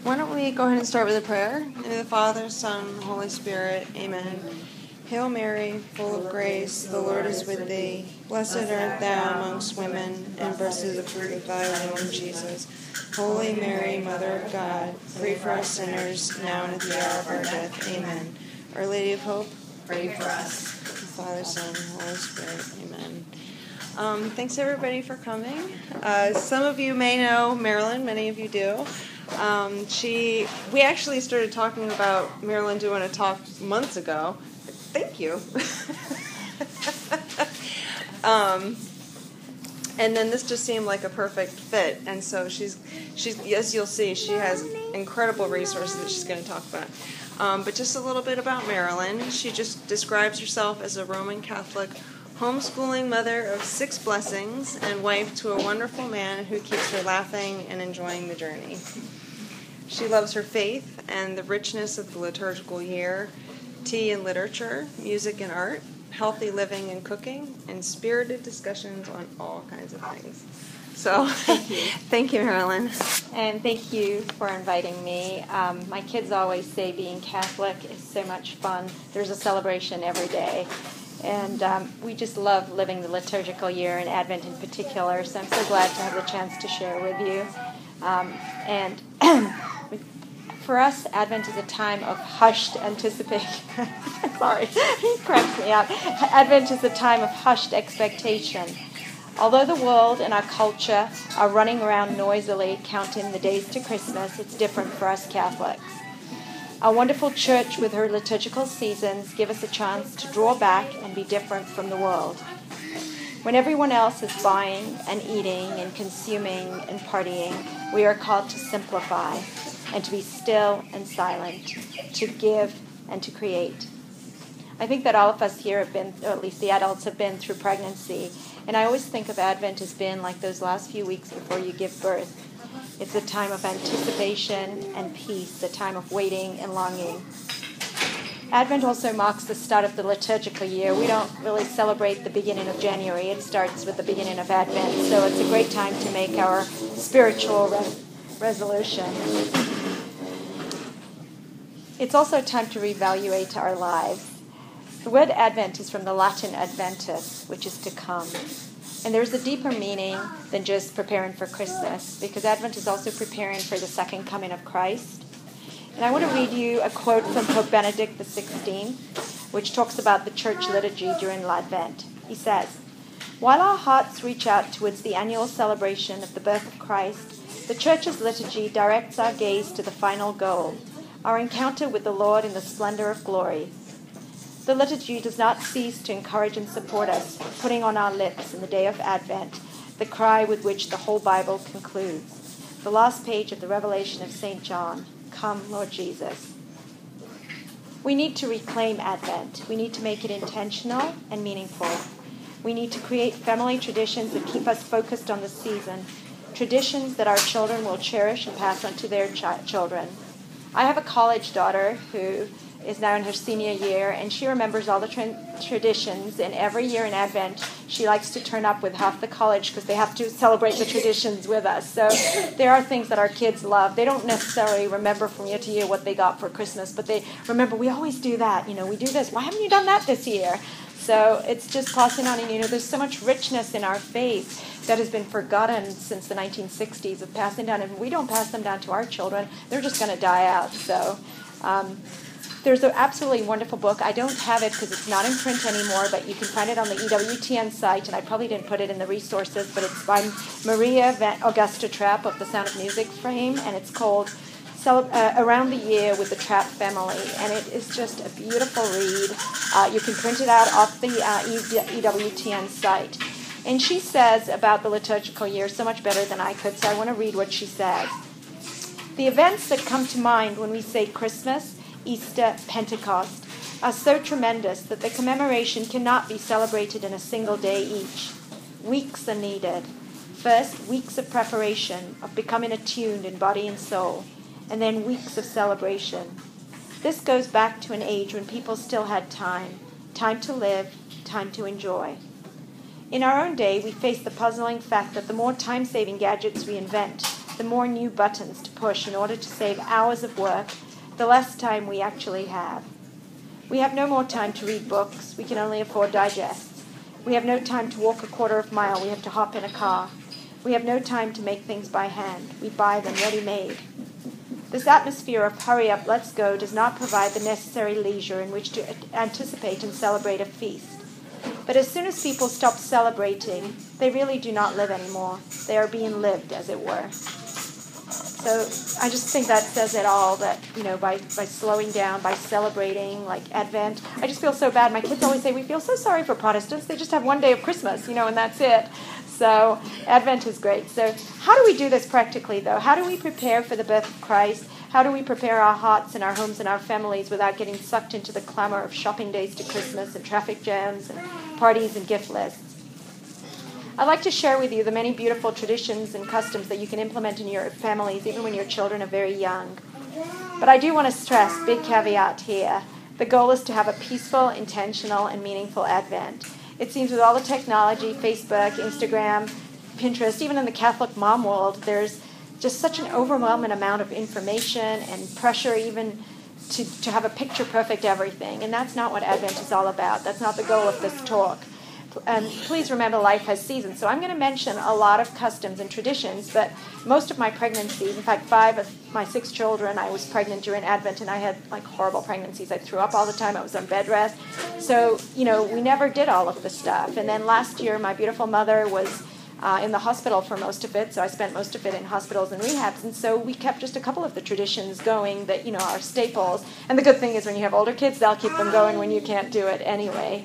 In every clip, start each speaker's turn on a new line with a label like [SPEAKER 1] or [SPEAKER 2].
[SPEAKER 1] Why don't we go ahead and start with a prayer? In the name of the Father, Son, Holy Spirit. Amen. Hail Mary, full of grace, the Lord is with thee. Blessed art thou amongst women, and blessed is the fruit of thy womb, Jesus. Holy Mary, Mother of God, pray for us sinners, now and at the hour of our death. Amen. Our Lady of Hope,
[SPEAKER 2] pray for us.
[SPEAKER 1] The Father, Son, Holy Spirit. Amen. Thanks everybody for coming. Some of you may know Marilyn, many of you do. We actually started talking about Marilyn doing a talk months ago. Thank you. And then this just seemed like a perfect fit. And so she's as you'll see, she has incredible resources that she's going to talk about. But just a little bit about Marilyn. She just describes herself as a Roman Catholic homeschooling mother of 6 blessings and wife to a wonderful man who keeps her laughing and enjoying the journey. She loves her faith and the richness of the liturgical year, tea and literature, music and art, healthy living and cooking, and spirited discussions on all kinds of things. So, thank you, Marilyn.
[SPEAKER 2] And thank you for inviting me. My kids always say being Catholic is so much fun. There's a celebration every day. And we just love living the liturgical year and Advent in particular, so I'm so glad to have the chance to share with you. And for us, Advent is a time of hushed anticipation. Sorry, it cracks me up. Advent is a time of hushed expectation. Although the world and our culture are running around noisily counting the days to Christmas, it's different for us Catholics. Our wonderful church with her liturgical seasons give us a chance to draw back and be different from the world. When everyone else is buying and eating and consuming and partying, we are called to simplify and to be still and silent, to give and to create. I think that all of us here have been, or at least the adults have been through pregnancy, and I always think of Advent as being like those last few weeks before you give birth. It's a time of anticipation and peace, a time of waiting and longing. Advent also marks the start of the liturgical year. We don't really celebrate the beginning of January. It starts with the beginning of Advent. So it's a great time to make our spiritual resolution. It's also a time to reevaluate our lives. The word Advent is from the Latin adventus, which is to come. And there's a deeper meaning than just preparing for Christmas, because Advent is also preparing for the second coming of Christ. And I want to read you a quote from Pope Benedict XVI, which talks about the church liturgy during Advent. He says, "While our hearts reach out towards the annual celebration of the birth of Christ, the church's liturgy directs our gaze to the final goal, our encounter with the Lord in the splendor of glory. The liturgy does not cease to encourage and support us, putting on our lips in the day of Advent the cry with which the whole Bible concludes. The last page of the Revelation of St. John, 'Come, Lord Jesus.' We need to reclaim Advent. We need to make it intentional and meaningful. We need to create family traditions that keep us focused on the season, traditions that our children will cherish and pass on to their children. I have a college daughter who is now in her senior year, and she remembers all the traditions, and every year in Advent she likes to turn up with half the college because they have to celebrate the traditions with us. So there are things that our kids love. They don't necessarily remember from year to year what they got for Christmas, but they remember, we always do that, we do this. Why haven't you done that this year? So it's just passing on, and there's so much richness in our faith that has been forgotten since the 1960s of passing down. If we don't pass them down to our children, they're just going to die out. So there's an absolutely wonderful book. I don't have it because it's not in print anymore, but you can find it on the EWTN site, and I probably didn't put it in the resources, but it's by Maria Van Augusta Trapp of the Sound of Music fame, and it's called Around the Year with the Trapp Family, and it is just a beautiful read. You can print it out off the EWTN site. And she says about the liturgical year so much better than I could, so I want to read what she says. "The events that come to mind when we say Christmas, Easter, Pentecost are so tremendous that the commemoration cannot be celebrated in a single day each. Weeks are needed. First, weeks of preparation, of becoming attuned in body and soul, and then weeks of celebration. This goes back to an age when people still had time to live, time to enjoy. In our own day, we face the puzzling fact that the more time-saving gadgets we invent, the more new buttons to push in order to save hours of work, the less time we actually have. We have no more time to read books. We can only afford digests. We have no time to walk a quarter of a mile. We have to hop in a car. We have no time to make things by hand. We buy them ready-made. This atmosphere of hurry up, let's go does not provide the necessary leisure in which to anticipate and celebrate a feast. But as soon as people stop celebrating, they really do not live anymore. They are being lived, as it were. So I just think that says it all, that, by slowing down, by celebrating, like Advent. I just feel so bad. My kids always say, we feel so sorry for Protestants. They just have one day of Christmas, and that's it. So Advent is great. So how do we do this practically, though? How do we prepare for the birth of Christ? How do we prepare our hearts and our homes and our families without getting sucked into the clamor of shopping days to Christmas and traffic jams and parties and gift lists? I'd like to share with you the many beautiful traditions and customs that you can implement in your families, even when your children are very young. But I do want to stress, big caveat here, the goal is to have a peaceful, intentional, and meaningful Advent. It seems with all the technology, Facebook, Instagram, Pinterest, even in the Catholic mom world, there's just such an overwhelming amount of information and pressure even to have a picture-perfect everything. And that's not what Advent is all about. That's not the goal of this talk. And please remember, life has seasons. So I'm going to mention a lot of customs and traditions, but most of my pregnancies, in fact, 5 of my 6 children, I was pregnant during Advent, and I had horrible pregnancies. I threw up all the time. I was on bed rest. So, we never did all of the stuff. And then last year, my beautiful mother was in the hospital for most of it, so I spent most of it in hospitals and rehabs, and so we kept just a couple of the traditions going that, are staples. And the good thing is when you have older kids, they'll keep them going when you can't do it anyway.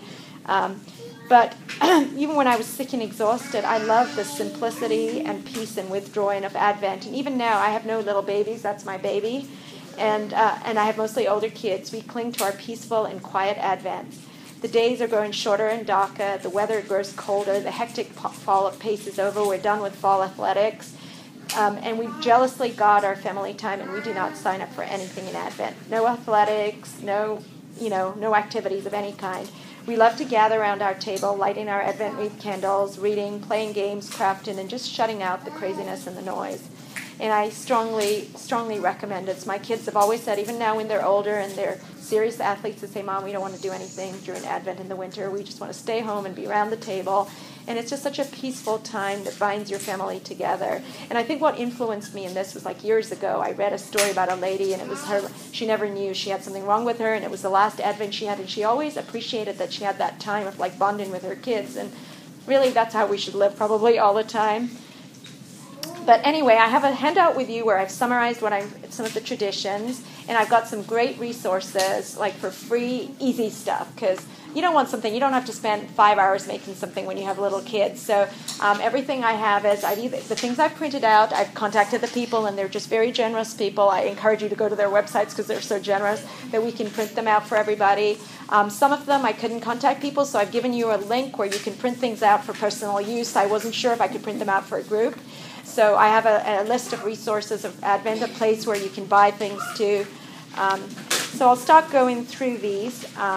[SPEAKER 2] But even when I was sick and exhausted, I loved the simplicity and peace and withdrawing of Advent. And even now, I have no little babies. That's my baby. And I have mostly older kids. We cling to our peaceful and quiet Advents. The days are growing shorter and darker. The weather grows colder. The hectic fall of pace is over. We're done with fall athletics. And we jealously guard our family time, and we do not sign up for anything in Advent. No athletics, no activities of any kind. We love to gather around our table, lighting our Advent wreath candles, reading, playing games, crafting, and just shutting out the craziness and the noise. And I strongly, strongly recommend it. My kids have always said, even now when they're older and they're serious athletes, they say, Mom, we don't want to do anything during Advent in the winter. We just want to stay home and be around the table. And it's just such a peaceful time that binds your family together. And I think what influenced me in this was years ago, I read a story about a lady, and it was her. She never knew she had something wrong with her, and it was the last Advent she had, and she always appreciated that she had that time of bonding with her kids. And really, that's how we should live probably all the time. But anyway, I have a handout with you where I've summarized some of the traditions, and I've got some great resources for free, easy stuff, because you don't have to spend 5 hours making something when you have little kids. So everything I have is the things I've printed out. I've contacted the people, and they're just very generous people. I encourage you to go to their websites because they're so generous that we can print them out for everybody. Some of them I couldn't contact people, so I've given you a link where you can print things out for personal use. I wasn't sure if I could print them out for a group. So I have a list of resources of Advent, a place where you can buy things too. So I'll start going through these.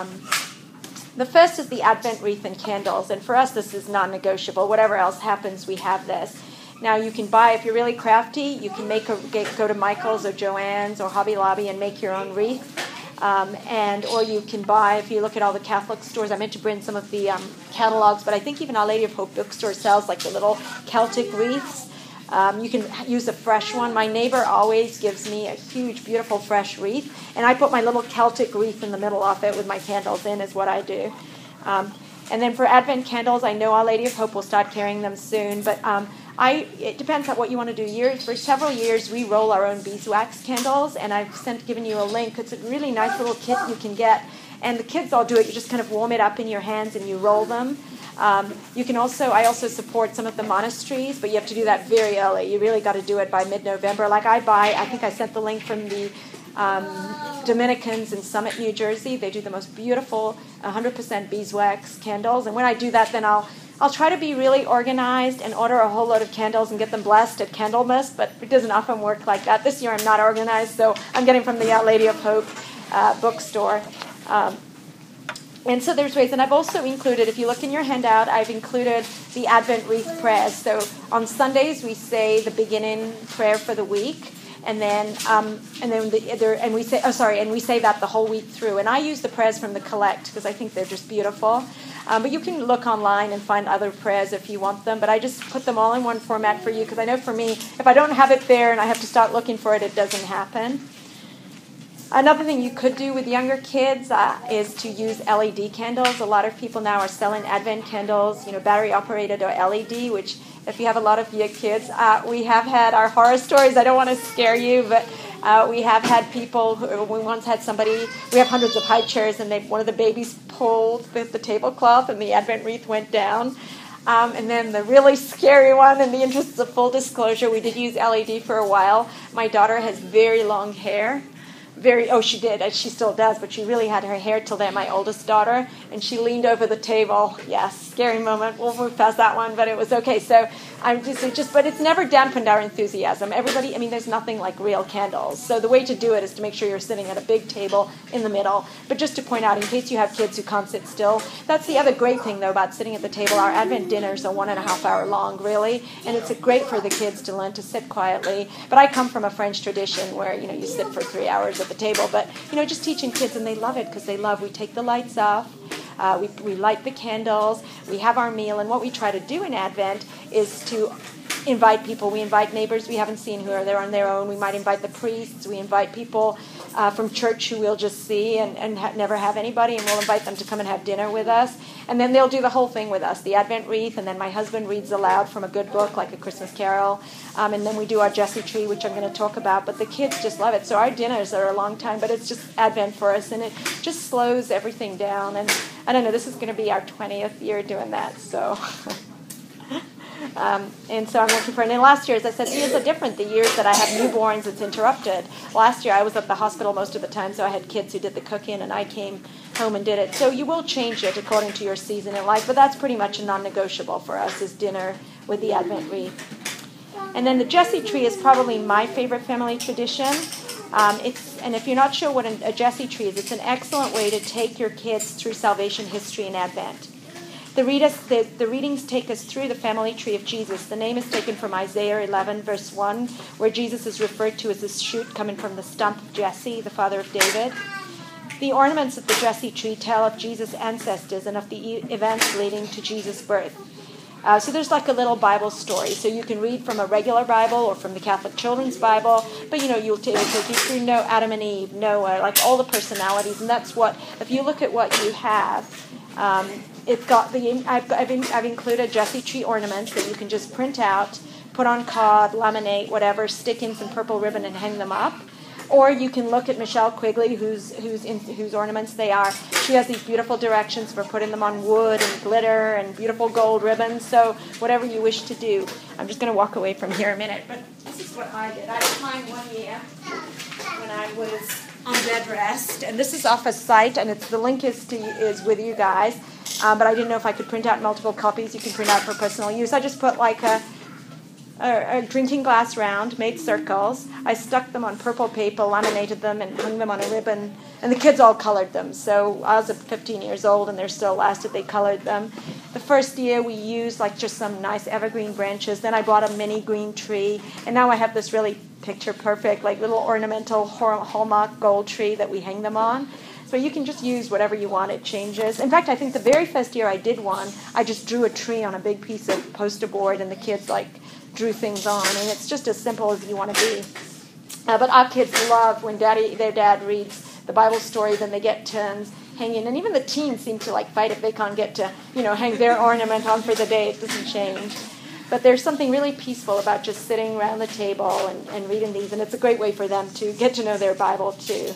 [SPEAKER 2] The first is the Advent wreath and candles, and for us this is non-negotiable. Whatever else happens, we have this. Now you can buy, if you're really crafty, you can go to Michael's or Joann's or Hobby Lobby and make your own wreath. Or you can buy, if you look at all the Catholic stores, I meant to bring some of the catalogs, but I think even Our Lady of Hope bookstore sells the little Celtic wreaths. You can use a fresh one. My neighbor always gives me a huge, beautiful, fresh wreath, and I put my little Celtic wreath in the middle of it with my candles in, is what I do. And then for Advent candles, I know Our Lady of Hope will start carrying them soon, but it depends on what you want to do. For several years, we roll our own beeswax candles, and I've given you a link. It's a really nice little kit you can get, and the kids all do it. You just kind of warm it up in your hands and you roll them. I also support some of the monasteries, but you have to do that very early. You really got to do it by mid-November. I think I sent the link from the Dominicans in Summit, New Jersey. They do the most beautiful 100% beeswax candles. And when I do that, then I'll try to be really organized and order a whole load of candles and get them blessed at Candlemas, but it doesn't often work like that. This year I'm not organized, so I'm getting from the Our Lady of Hope bookstore. And so there's ways, and I've also included, if you look in your handout, I've included the Advent wreath prayers. So on Sundays we say the beginning prayer for the week, and then we say that the whole week through. And I use the prayers from the Collect because I think they're just beautiful. But you can look online and find other prayers if you want them. But I just put them all in one format for you because I know for me, if I don't have it there and I have to start looking for it, it doesn't happen. Another thing you could do with younger kids is to use LED candles. A lot of people now are selling Advent candles, battery operated or LED, which if you have a lot of young kids, we have had our horror stories. I don't want to scare you, but we have had people we once had somebody, we have hundreds of high chairs, and one of the babies pulled the tablecloth and the Advent wreath went down. And then the really scary one, in the interest of full disclosure, we did use LED for a while. My daughter has very long hair. She did. She still does, but she really had her hair till then, my oldest daughter, and she leaned over the table. Yes, scary moment. We'll move past that one, but it was okay. So I'm but it's never dampened our enthusiasm. There's nothing like real candles. So the way to do it is to make sure you're sitting at a big table in the middle. But just to point out, in case you have kids who can't sit still, that's the other great thing, though, about sitting at the table. Our Advent dinners are 1.5 hour long, really, and it's great for the kids to learn to sit quietly. But I come from a French tradition where, you sit for 3 hours at the table. But, just teaching kids, and they love it because we take the lights off. We light the candles, we have our meal, and what we try to do in Advent is to invite people. We invite neighbors we haven't seen who are there on their own. We might invite the priests. We invite people from church who we'll just see and never have anybody, and we'll invite them to come and have dinner with us. And then they'll do the whole thing with us, the Advent wreath, and then my husband reads aloud from a good book like A Christmas Carol. And then we do our Jesse tree, which I'm going to talk about. But the kids just love it. So our dinners are a long time, but it's just Advent for us, and it just slows everything down. And I don't know, this is going to be our 20th year doing that, so... and so I'm looking for, and then last year, as I said, years are different. The years that I have newborns, it's interrupted. Last year I was at the hospital most of the time, so I had kids who did the cooking, and I came home and did it. So you will change it according to your season in life, but that's pretty much a non-negotiable for us, is dinner with the Advent wreath. And then the Jesse tree is probably my favorite family tradition. And if you're not sure what a Jesse tree is, it's an excellent way to take your kids through salvation history in Advent. The readings take us through the family tree of Jesus. The name is taken from Isaiah 11, verse 1, where Jesus is referred to as this shoot coming from the stump of Jesse, the father of David. The ornaments of the Jesse tree tell of Jesus' ancestors and of the events leading to Jesus' birth. So there's like a little Bible story. So you can read from a regular Bible or from the Catholic Children's Bible, but it'll take you through Adam and Eve, Noah, like all the personalities. And that's what, if you look at what you have, it's got I've included Jesse tree ornaments that you can just print out, put on card, laminate, whatever, stick in some purple ribbon and hang them up. Or you can look at Michelle Quigley, whose ornaments they are. She has these beautiful directions for putting them on wood and glitter and beautiful gold ribbons. So whatever you wish to do. I'm just going to walk away from here a minute. But this is what I did. I had mine one year when I was on bed rest. And this is off a site, and the link is with you guys. But I didn't know if I could print out multiple copies. You can print out for personal use. I just put like a drinking glass round, made circles. I stuck them on purple paper, laminated them, and hung them on a ribbon. And the kids all colored them. So I was 15 years old, and they're still lasted. They colored them. The first year we used like just some nice evergreen branches. Then I bought a mini green tree. And now I have this really picture perfect, like little ornamental hallmark gold tree that we hang them on. So you can just use whatever you want. It changes. In fact, I think the very first year I did one, I just drew a tree on a big piece of poster board, and the kids drew things on, and it's just as simple as you want to be. But our kids love when their dad reads the Bible story, then they get turns hanging, and even the teens seem to fight if they can't get to hang their ornament on for the day. It doesn't change. But there's something really peaceful about just sitting around the table and reading these, and it's a great way for them to get to know their Bible too.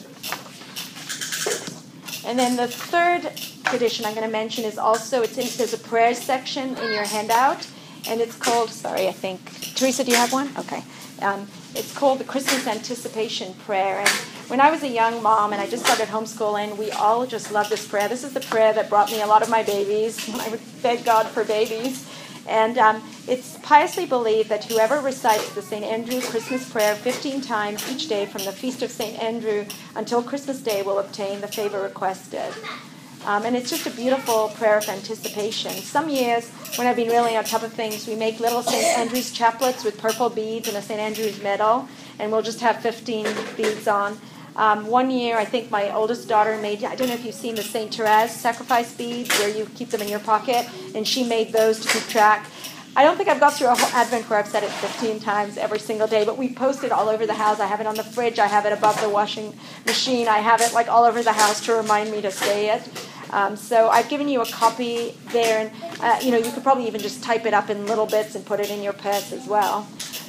[SPEAKER 2] And then the third tradition I'm going to mention is also, there's a prayer section in your handout, and it's called, Teresa, do you have one? Okay. It's called the Christmas Anticipation Prayer. And when I was a young mom and I just started homeschooling, we all just loved this prayer. This is the prayer that brought me a lot of my babies when I would beg God for babies. And it's piously believed that whoever recites the St. Andrew Christmas prayer 15 times each day from the Feast of St. Andrew until Christmas Day will obtain the favor requested. And it's just a beautiful prayer of anticipation. Some years, when I've been really on top of things, we make little St. Andrew's chaplets with purple beads and a St. Andrew's medal, and we'll just have 15 beads on. One year, I think my oldest daughter made, I don't know if you've seen the St. Therese sacrifice beads where you keep them in your pocket, and she made those to keep track. I don't think I've got through a whole Advent where I've said it 15 times every single day, but we post it all over the house. I have it on the fridge. I have it above the washing machine. I have it like all over the house to remind me to say it. So I've given you a copy there, and you could probably even just type it up in little bits and put it in your purse as well.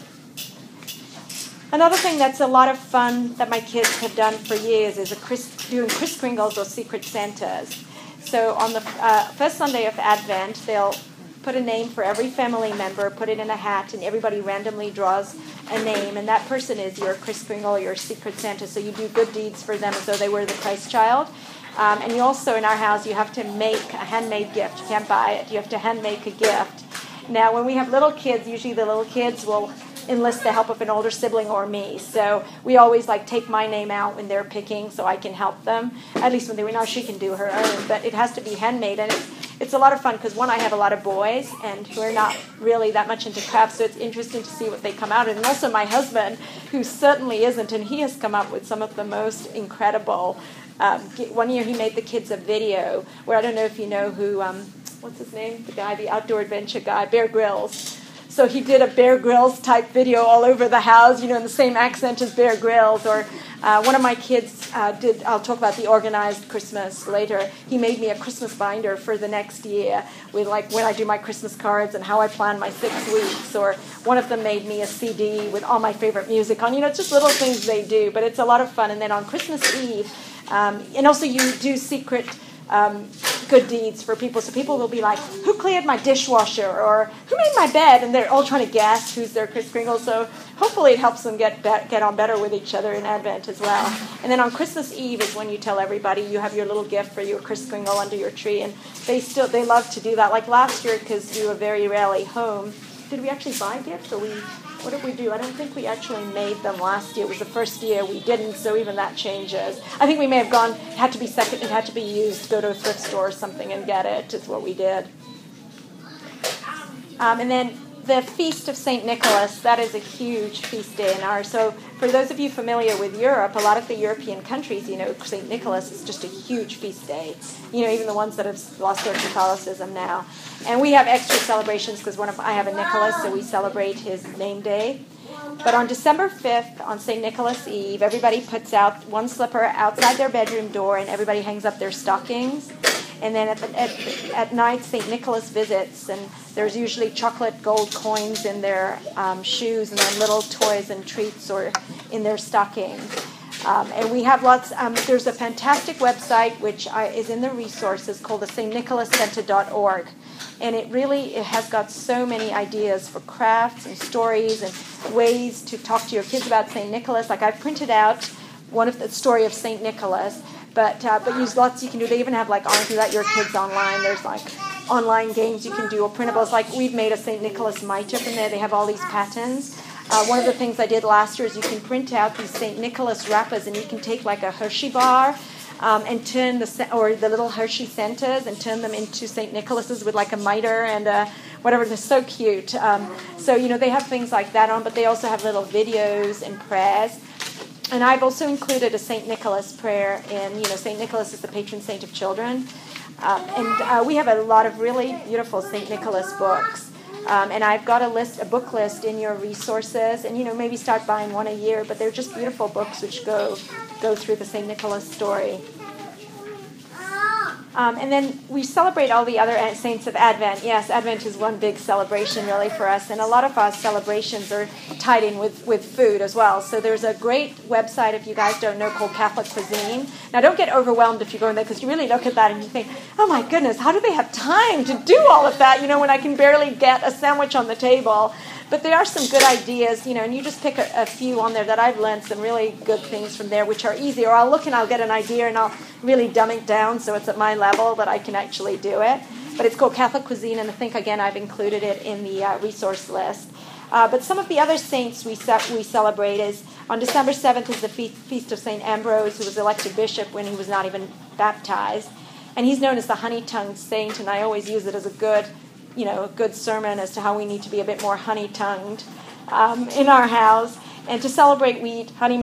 [SPEAKER 2] Another thing that's a lot of fun that my kids have done for years is doing Kris Kringles or Secret Santas. So on the first Sunday of Advent, they'll put a name for every family member, put it in a hat, and everybody randomly draws a name, and that person is your Kris Kringle, your Secret Santa. So you do good deeds for them as though they were the Christ child. And you also, in our house, you have to make a handmade gift. You can't buy it. You have to hand make a gift. Now, when we have little kids, usually the little kids will enlist the help of an older sibling or me. So we always take my name out when they're picking so I can help them. At least when they were, now she can do her own, but it has to be handmade. And it's a lot of fun because, one, I have a lot of boys and who are not really that much into crafts, so it's interesting to see what they come out with. And also my husband, who certainly isn't, and he has come up with some of the most incredible. One year he made the kids a video where, I don't know if you know who, what's his name? The guy, the outdoor adventure guy, Bear Grylls. So he did a Bear Grylls type video all over the house, in the same accent as Bear Grylls. Or one of my kids I'll talk about the organized Christmas later. He made me a Christmas binder for the next year with when I do my Christmas cards and how I plan my 6 weeks. Or one of them made me a CD with all my favorite music on. It's just little things they do, but it's a lot of fun. And then on Christmas Eve, and also you do secret good deeds for people. So people will be like, who cleared my dishwasher? Or who made my bed? And they're all trying to guess who's their Kris Kringle. So hopefully it helps them get on better with each other in Advent as well. And then on Christmas Eve is when you tell everybody you have your little gift for your Kris Kringle under your tree. And they love to do that. Like last year, because we were very rarely home, did we actually buy gifts? Or what did we do? I don't think we actually made them last year. It was the first year we didn't, so even that changes. I think we may have gone, it had to be used, go to a thrift store or something and get it, is what we did. And then the Feast of St. Nicholas, that is a huge feast day in ours. So for those of you familiar with Europe, a lot of the European countries, St. Nicholas is just a huge feast day. Even the ones that have lost their Catholicism now. And we have extra celebrations because I have a Nicholas, so we celebrate his name day. But on December 5th, on St. Nicholas Eve, everybody puts out one slipper outside their bedroom door and everybody hangs up their stockings. And then at night, St. Nicholas visits, and there's usually chocolate gold coins in their shoes and then little toys and treats or in their stockings. And we have lots, there's a fantastic website which is in the resources called the stnicholascenter.org. And it has got so many ideas for crafts and stories and ways to talk to your kids about St. Nicholas. Like I've printed out one of the story of St. Nicholas, but use lots you can do. They even have if you let your kids online, there's online games you can do or printables. Like we've made a St. Nicholas mitre from there. They have all these patterns. One of the things I did last year is you can print out these St. Nicholas wrappers, and you can take a Hershey bar and turn the little Hershey Santas and turn them into St. Nicholas's with a mitre and whatever. They're so cute. So they have things like that on, but they also have little videos and prayers. And I've also included a St. Nicholas prayer in, St. Nicholas is the patron saint of children. And we have a lot of really beautiful St. Nicholas books. And I've got a book list in your resources, and maybe start buying one a year. But they're just beautiful books which go through the St. Nicholas story. And then we celebrate all the other saints of Advent. Yes, Advent is one big celebration really for us, and a lot of our celebrations are tied in with food as well. So there's a great website, if you guys don't know, called Catholic Cuisine. Now don't get overwhelmed if you go in there, because you really look at that and you think, oh my goodness, how do they have time to do all of that, when I can barely get a sandwich on the table. But there are some good ideas, and you just pick a few on there that I've learned some really good things from there, which are easy. Or I'll look and I'll get an idea and I'll really dumb it down so it's at my level that I can actually do it. But it's called Catholic Cuisine, and I think, again, I've included it in the resource list. But some of the other saints we celebrate is, on December 7th is the Feast of St. Ambrose, who was elected bishop when he was not even baptized. And he's known as the honey-tongued saint, and I always use it as a good sermon as to how we need to be a bit more honey-tongued in our house. And to celebrate, we eat honey